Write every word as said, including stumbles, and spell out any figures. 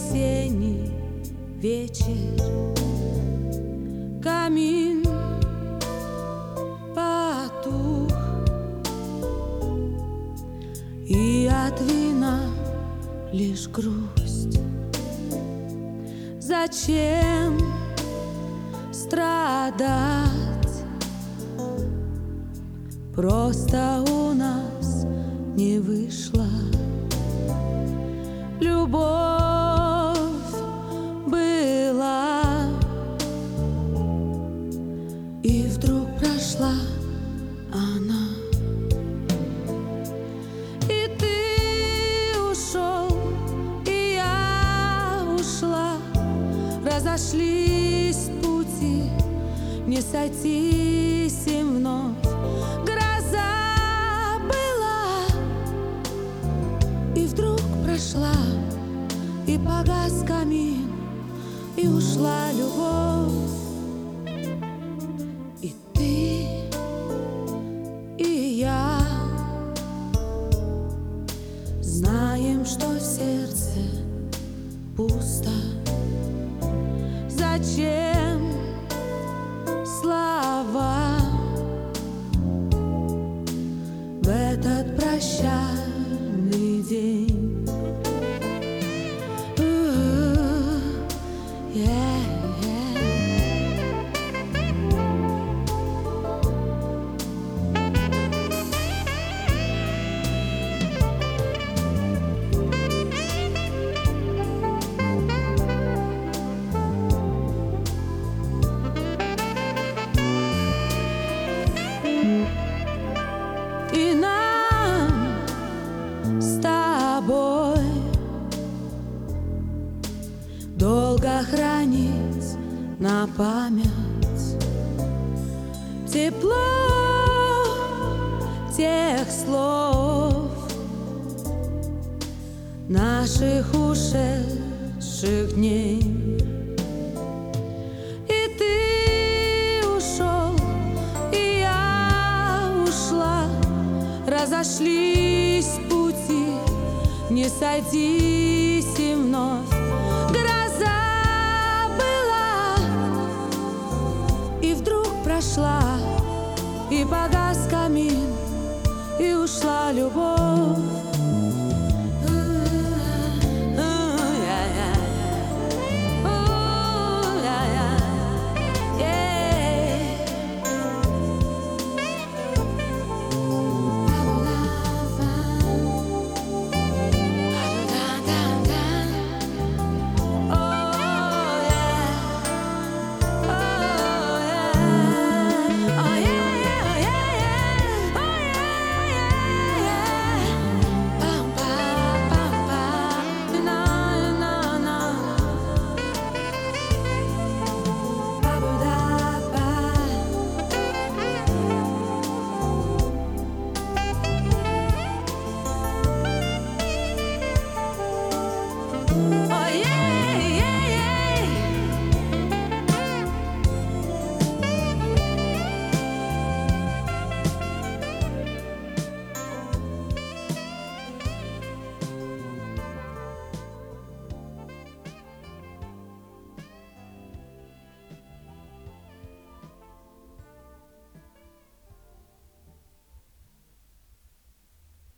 весенний вечер. Камин потух, и от вина лишь грусть. Зачем страдать? Просто у нас не вышло. Любовь была, и вдруг прошла она. И ты ушел, и я ушла. Разошлись пути, не сойтись им вновь. Гроза была, и вдруг прошла, и погас камин, и ушла любовь. И ты, и я знаем, что в сердце пусто. Зачем слова в этот прощальный день? И нам с тобой долго хранить на память тепло тех слов, наших ушедших дней. И ты ушел, и я ушла. Разошлись пути, не сойтись им вновь. Гроза была, и вдруг прошла, и погас камин, и ушла любовь. Thank you.